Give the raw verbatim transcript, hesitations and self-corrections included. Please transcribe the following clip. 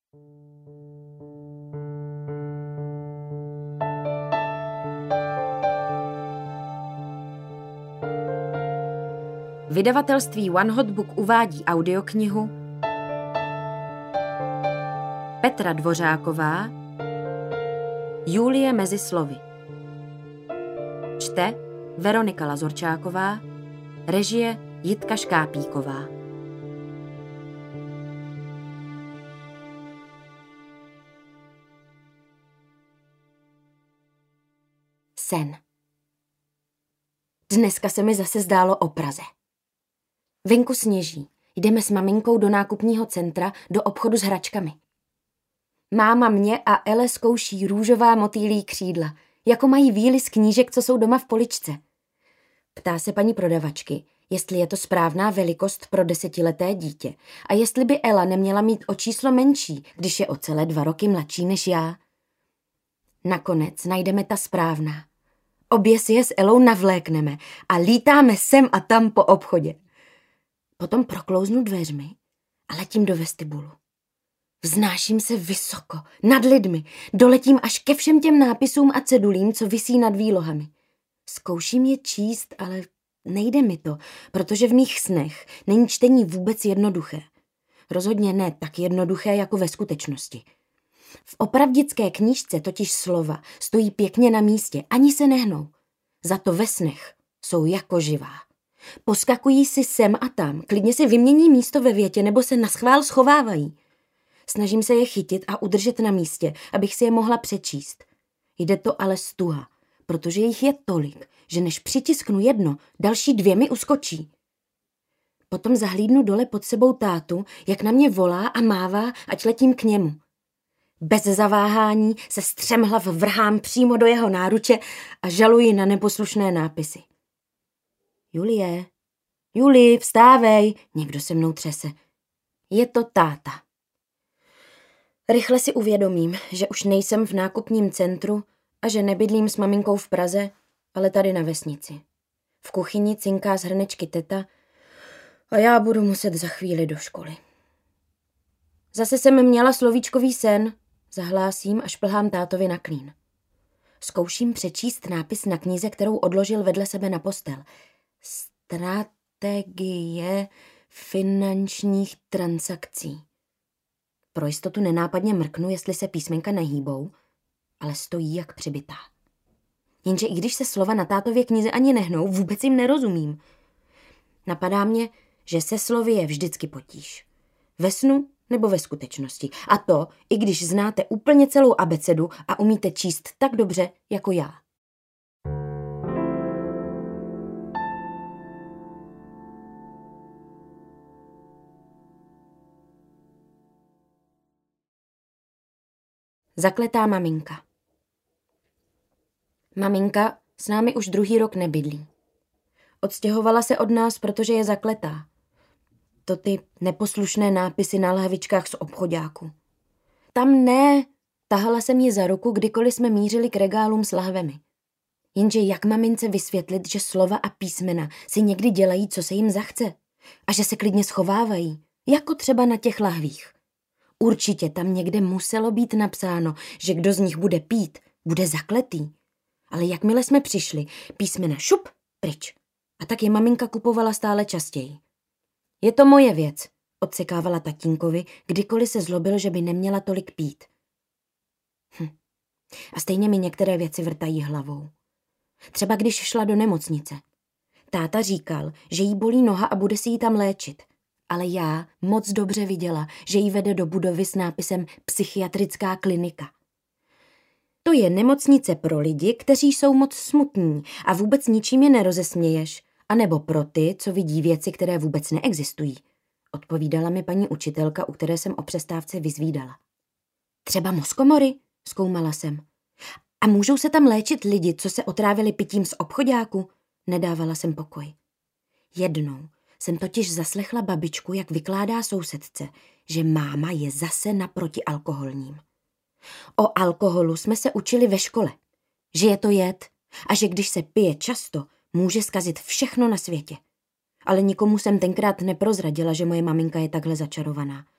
Vydavatelství One Hot Book uvádí audioknihu Petra Dvořáková Julie mezi slovy. Čte Veronika Lazorčáková, režie Jitka Škápíková. Sen. Dneska se mi zase zdálo o Praze. Venku sněží. Jdeme s maminkou do nákupního centra, do obchodu s hračkami. Máma mě a Ele zkouší růžová motýlí křídla, jako mají víly z knížek, co jsou doma v poličce. Ptá se paní prodavačky, jestli je to správná velikost pro desetileté dítě a jestli by Ela neměla mít o číslo menší, když je o celé dva roky mladší než já. Nakonec najdeme ta správná. Obě si je s Elou navlékneme a lítáme sem a tam po obchodě. Potom proklouznu dveřmi a letím do vestibulu. Vznáším se vysoko, nad lidmi, doletím až ke všem těm nápisům a cedulím, co visí nad výlohami. Zkouším je číst, ale nejde mi to, protože v mých snech není čtení vůbec jednoduché. Rozhodně ne tak jednoduché jako ve skutečnosti. V opravdické knížce totiž slova stojí pěkně na místě, ani se nehnou. Za to ve snech jsou jako živá. Poskakují si sem a tam, klidně si vymění místo ve větě nebo se naschvál schovávají. Snažím se je chytit a udržet na místě, abych si je mohla přečíst. Jde to ale stuha, protože jich je tolik, že než přitisknu jedno, další dvě mi uskočí. Potom zahlídnu dole pod sebou tátu, jak na mě volá a mává, ať letím k němu. Bez zaváhání se střemhlav vrhám přímo do jeho náruče a žaluji na neposlušné nápisy. Julie, Julie, vstávej, někdo se mnou třese. Je to táta. Rychle si uvědomím, že už nejsem v nákupním centru a že nebydlím s maminkou v Praze, ale tady na vesnici. V kuchyni cinká z hrnečky teta a já budu muset za chvíli do školy. Zase jsem měla slovíčkový sen, zahlásím a šplhám tátovi na klín. Zkouším přečíst nápis na knize, kterou odložil vedle sebe na postel. Strategie finančních transakcí. Pro jistotu nenápadně mrknu, jestli se písmenka nehýbou, ale stojí jak přibitá. Jenže i když se slova na tátově knize ani nehnou, vůbec jim nerozumím. Napadá mě, že se slovy je vždycky potíž. Ve snu nebo ve skutečnosti. A to, i když znáte úplně celou abecedu a umíte číst tak dobře jako já. Zakletá maminka. Maminka s námi už druhý rok nebydlí. Odstěhovala se od nás, protože je zakletá. To ty neposlušné nápisy na lahvičkách z obchoďáku. Tam ne, tahala jsem ji za ruku, kdykoliv jsme mířili k regálům s lahvemi. Jenže jak mamince vysvětlit, že slova a písmena si někdy dělají, co se jim zachce a že se klidně schovávají, jako třeba na těch lahvích. Určitě tam někde muselo být napsáno, že kdo z nich bude pít, bude zakletý. Ale jakmile jsme přišli, písmena šup, pryč. A tak je maminka kupovala stále častěji. Je to moje věc, odsekávala tatínkovi, kdykoliv se zlobil, že by neměla tolik pít. Hm. A stejně mi některé věci vrtají hlavou. Třeba když šla do nemocnice. Táta říkal, že jí bolí noha a bude si ji tam léčit. Ale já moc dobře viděla, že ji vede do budovy s nápisem Psychiatrická klinika. To je nemocnice pro lidi, kteří jsou moc smutní a vůbec ničím je nerozesměješ, anebo pro ty, co vidí věci, které vůbec neexistují, odpovídala mi paní učitelka, u které jsem o přestávce vyzvídala. Třeba mozkomory, zkoumala jsem. A můžou se tam léčit lidi, co se otrávili pitím z obchoďáku? Nedávala jsem pokoj. Jednou jsem totiž zaslechla babičku, jak vykládá sousedce, že máma je zase naproti alkoholním. O alkoholu jsme se učili ve škole, že je to jed a že když se pije často, může zkazit všechno na světě. Ale nikomu jsem tenkrát neprozradila, že moje maminka je takhle začarovaná.